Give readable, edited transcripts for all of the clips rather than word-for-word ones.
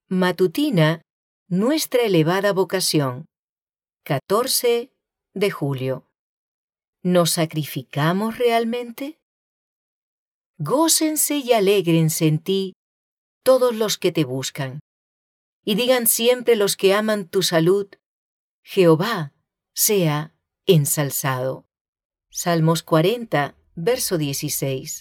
Matutina, nuestra elevada vocación. 14 de julio. ¿Nos sacrificamos realmente? Gócense y alégrense en ti todos los que te buscan, y digan siempre los que aman tu salud, Jehová sea ensalzado. Salmos 40, verso 16.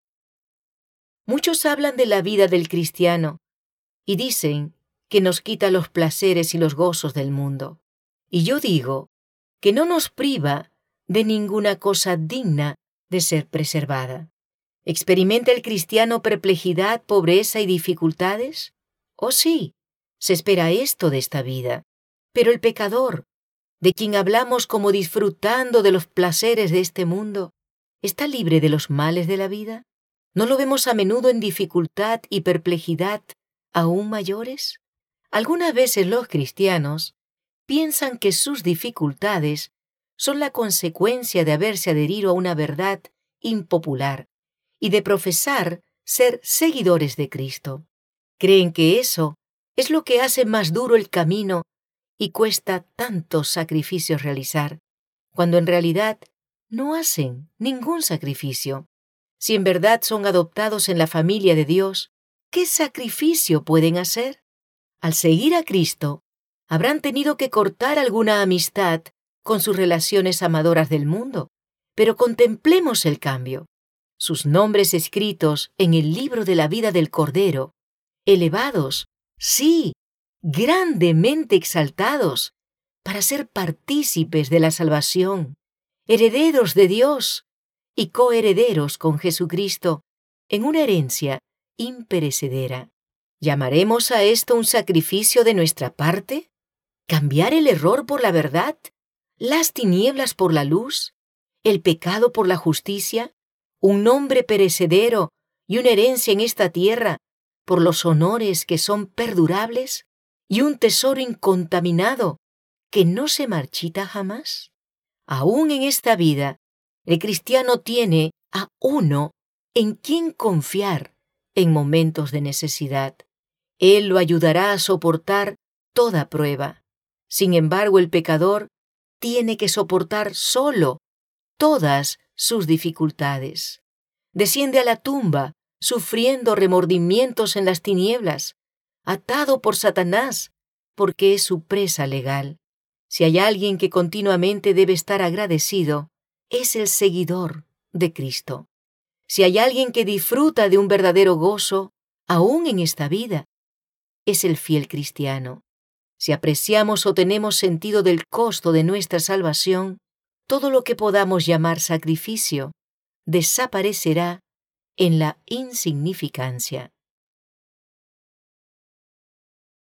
Muchos hablan de la vida del cristiano y dicen que nos quita los placeres y los gozos del mundo. Y yo digo que no nos priva de ninguna cosa digna de ser preservada. ¿Experimenta el cristiano perplejidad, pobreza y dificultades? Oh sí, se espera esto de esta vida. Pero el pecador, de quien hablamos como disfrutando de los placeres de este mundo, ¿está libre de los males de la vida? ¿No lo vemos a menudo en dificultad y perplejidad aún mayores? Algunas veces los cristianos piensan que sus dificultades son la consecuencia de haberse adherido a una verdad impopular y de profesar ser seguidores de Cristo. Creen que eso es lo que hace más duro el camino y cuesta tantos sacrificios realizar, cuando en realidad no hacen ningún sacrificio. Si en verdad son adoptados en la familia de Dios, ¿qué sacrificio pueden hacer? Al seguir a Cristo, habrán tenido que cortar alguna amistad con sus relaciones amadoras del mundo, pero contemplemos el cambio. Sus nombres escritos en el libro de la vida del Cordero, elevados, sí, grandemente exaltados, para ser partícipes de la salvación, herederos de Dios y coherederos con Jesucristo en una herencia imperecedera. ¿Llamaremos a esto un sacrificio de nuestra parte? ¿Cambiar el error por la verdad? ¿Las tinieblas por la luz? ¿El pecado por la justicia? ¿Un nombre perecedero y una herencia en esta tierra por los honores que son perdurables? ¿Y un tesoro incontaminado que no se marchita jamás? Aún en esta vida, el cristiano tiene a uno en quien confiar en momentos de necesidad. Él lo ayudará a soportar toda prueba. Sin embargo, el pecador tiene que soportar solo todas sus dificultades. Desciende a la tumba, sufriendo remordimientos en las tinieblas, atado por Satanás, porque es su presa legal. Si hay alguien que continuamente debe estar agradecido, es el seguidor de Cristo. Si hay alguien que disfruta de un verdadero gozo, aún en esta vida, es el fiel cristiano. Si apreciamos o tenemos sentido del costo de nuestra salvación, todo lo que podamos llamar sacrificio desaparecerá en la insignificancia.